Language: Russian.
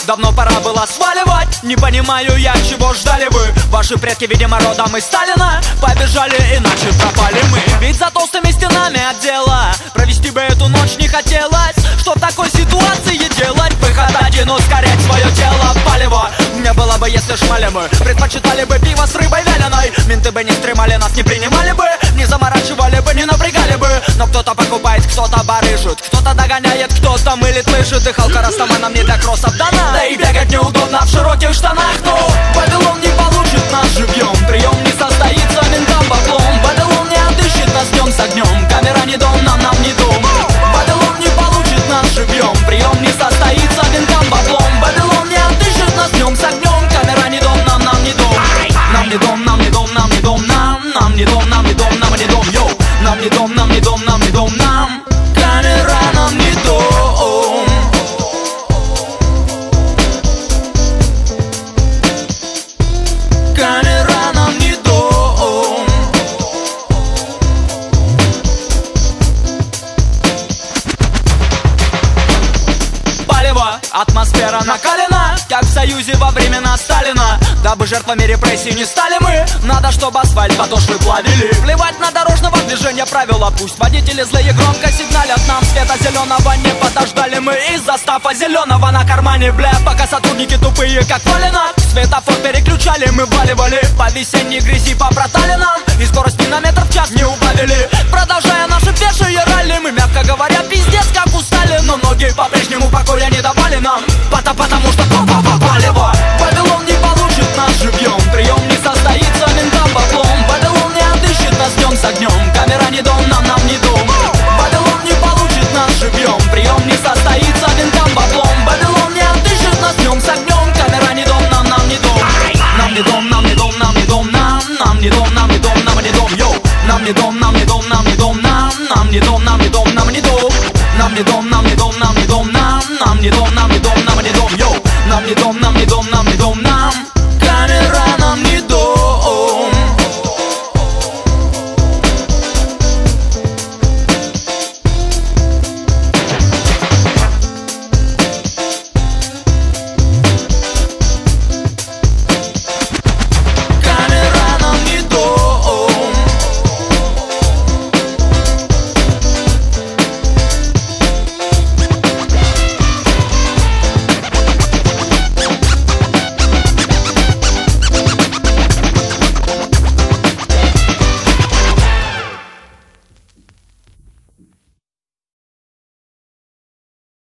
давно пора было сваливать. Не понимаю я, чего ждали вы. Ваши предки, видимо, родом из Сталина. Побежали, иначе пропали мы. Ведь за толстыми стенами отдела провести бы эту ночь не хотелось. Что в такой ситуации делать? Выход один, ускорять свое тело. Палево мне было бы, если шмали мы предпочитали бы пиво с рыбой вяленой. Менты бы не стремали, нас не принимали бы, не заморачивали бы, не напрягали бы. Но кто-то покупает, кто-то барыжит, кто-то догоняет, кто-то мылит лыжи. Дыхалка растаманом не до кроссов дана. Да и бегать неудобно в широких штанах. Но Вавилон не получит нас живьем, прием не состоится, ментам баблом. Вавилон не отыщет нас днем с огнем, камера не дом, нам не дом. Вавилон не получит нас живьем, прием не состоится, ментам баблом. Вавилон не отыщет нас днем с огнем, камера не дом, нам не дом. Нам не дом, нам не дом, нам не дом, нам не дом, нам не дом, нам не дом, йоу. Нам не дом, нам не дом, нам не дом, нам камера нам не дом. Камера нам не дом. Палево, атмосфера накалена, как в Союзе во времена Сталина. Дабы жертвами репрессий не стали мы, надо, чтобы асфальт подошвы плавили. Плевать на дорожного движения правила, пусть водители злые громко сигналят нам. Света зеленого не подождали мы из-за стафа зеленого на кармане, бля. Пока сотрудники тупые, как валено, светофор переключали, мы валивали по весенней грязи по проталинам и скорости на метр в час не убавили. Продолжая наши пешие ралли, мы, мягко говоря, пиздец как устали. Но ноги по-прежнему покоя не давали нам, потому что палево. Вавилон не получит нас живьем, прием не состоится, ментам баблом. Вавилон не отыщет нас днем с огнем, камера не дом, нам не дом. Вавилон не получит нас живьем, прием не состоится, ментам баблом. Вавилон не отыщет нас днем с огнем, камера не дом, нам не дом. Нам не дом, нам не дом, нам не дом, нам не дом, нам не дом, нам не дом, йоу. Нам не дом, нам не дом, нам не дом, нам не дом, нам не дом, нам не дом. Нам не дом, нам не дом, нам не дом, нам не дом, нам не дом, нам не дом, йоу. Нам не дом, нам не дом, нам не дом.